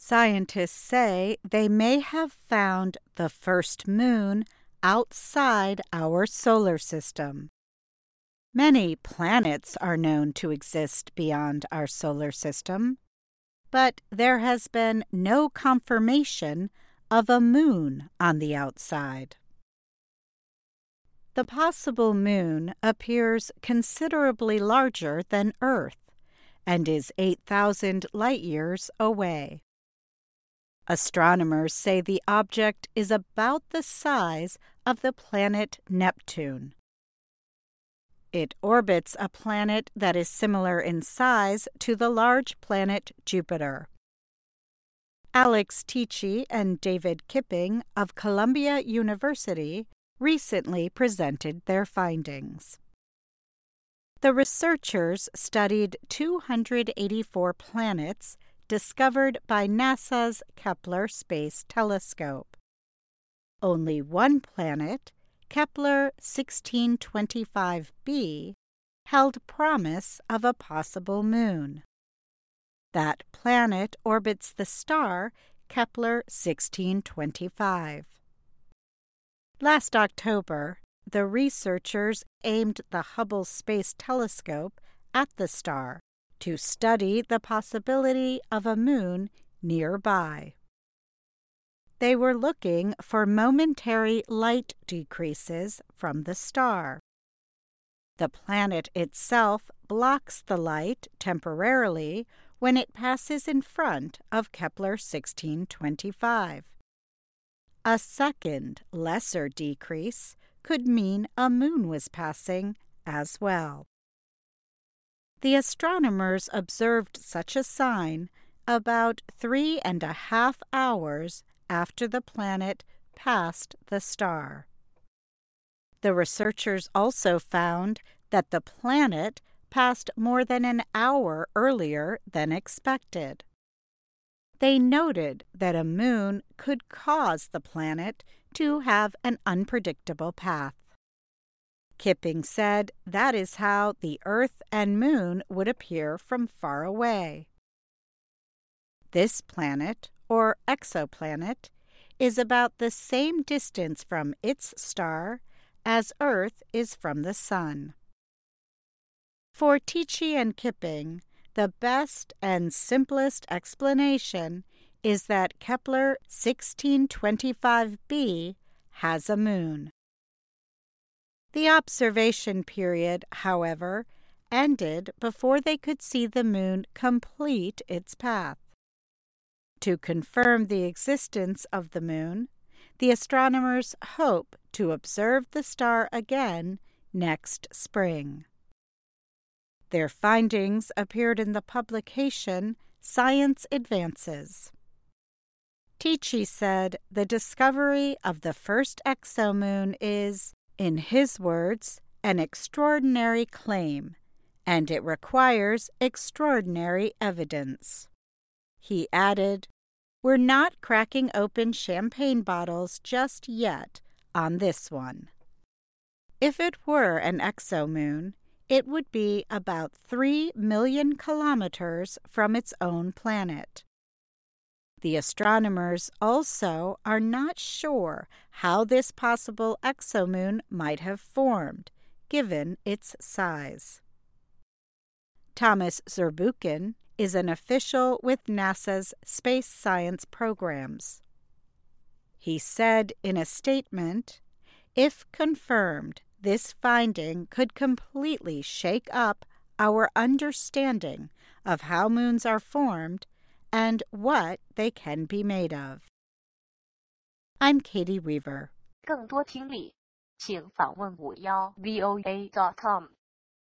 Scientists say they may have found the first moon outside our solar system. Many planets are known to exist beyond our solar system, but there has been no confirmation of a moon on the outside. The possible moon appears considerably larger than Earth and is 8,000 light-years away. Astronomers say the object is about the size of the planet Neptune. It orbits a planet that is similar in size to the large planet Jupiter. Alex Tichy and David Kipping of Columbia University recently presented their findings. The researchers studied 284 planets discovered by NASA's Kepler Space Telescope. Only one planet, Kepler 1625b, held promise of a possible moon. That planet orbits the star Kepler 1625. Last October, the researchers aimed the Hubble Space Telescope at the star to study the possibility of a moon nearby. They were looking for momentary light decreases from the star. The planet itself blocks the light temporarily when it passes in front of Kepler 1625. A second, lesser decrease could mean a moon was passing as well. The astronomers observed such a sign about 3.5 hours after the planet passed the star. The researchers also found that the planet passed more than an hour earlier than expected. They noted that a moon could cause the planet to have an unpredictable path. Kipping said that is how the Earth and Moon would appear from far away. This planet, or exoplanet, is about the same distance from its star as Earth is from the Sun. For Tichy and Kipping, the best and simplest explanation is that Kepler 1625b has a moon. The observation period, however, ended before they could see the moon complete its path. To confirm the existence of the moon, the astronomers hope to observe the star again next spring. Their findings appeared in the publication Science Advances. Tichy said the discovery of the first exomoon is, in his words, an extraordinary claim, and it requires extraordinary evidence. He added, "We're not cracking open champagne bottles just yet on this one." If it were an exomoon, it would be about 3 million kilometers from its own planet. The astronomers also are not sure how this possible exomoon might have formed, given its size. Thomas Zurbuchen is an official with NASA's space science programs. He said in a statement, "If confirmed, this finding could completely shake up our understanding of how moons are formed and what they can be made of." I'm Katie Weaver. 更多听力，请访问51voa.com。